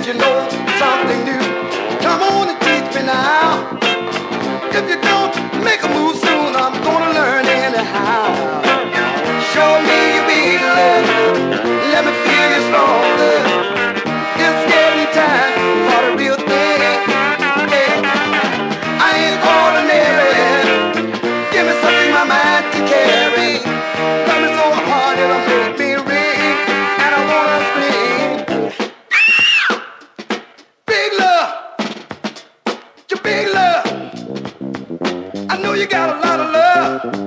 you know something new. Come on and teach me now. If you don't make a move soon, I'm gonna learn anyhow. Show me your big love. Let me feel you stronger. It's getting time for the real thing. Hey, I ain't ordinary. Give me something my mind can carry. Love me so hard it'll make me ring, and I wanna scream. Big love, your big love. I know you got a lot of love.